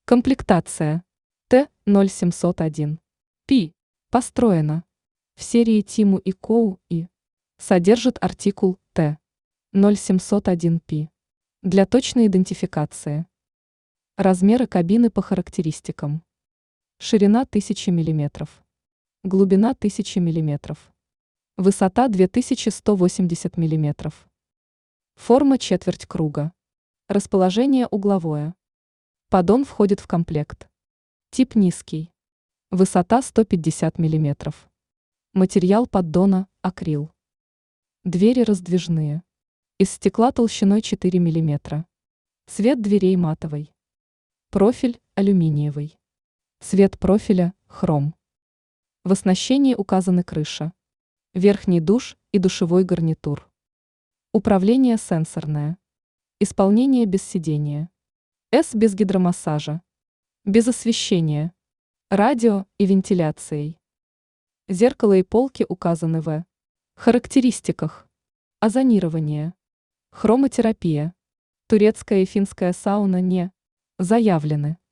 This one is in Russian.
Комплектация Т-0701. Пи. Построена в серии Тиму и Коу и содержит артикул Т-0701Пи для точной идентификации. Размеры кабины по характеристикам. Ширина 1000 мм. Глубина 1000 мм. Высота 2180 мм. Форма четверть круга. Расположение угловое. Поддон входит в комплект. Тип низкий. Высота 150 мм. Материал поддона – акрил. Двери раздвижные. Из стекла толщиной 4 мм. Цвет дверей матовый. Профиль – алюминиевый. Цвет профиля – хром. В оснащении указаны крыша, верхний душ и душевой гарнитур. Управление сенсорное. Исполнение без сидения. Без гидромассажа. Без освещения. Радио и вентиляцией. Зеркало и полки указаны в характеристиках. Озонирование. Хромотерапия. Турецкая и финская сауна не заявлены.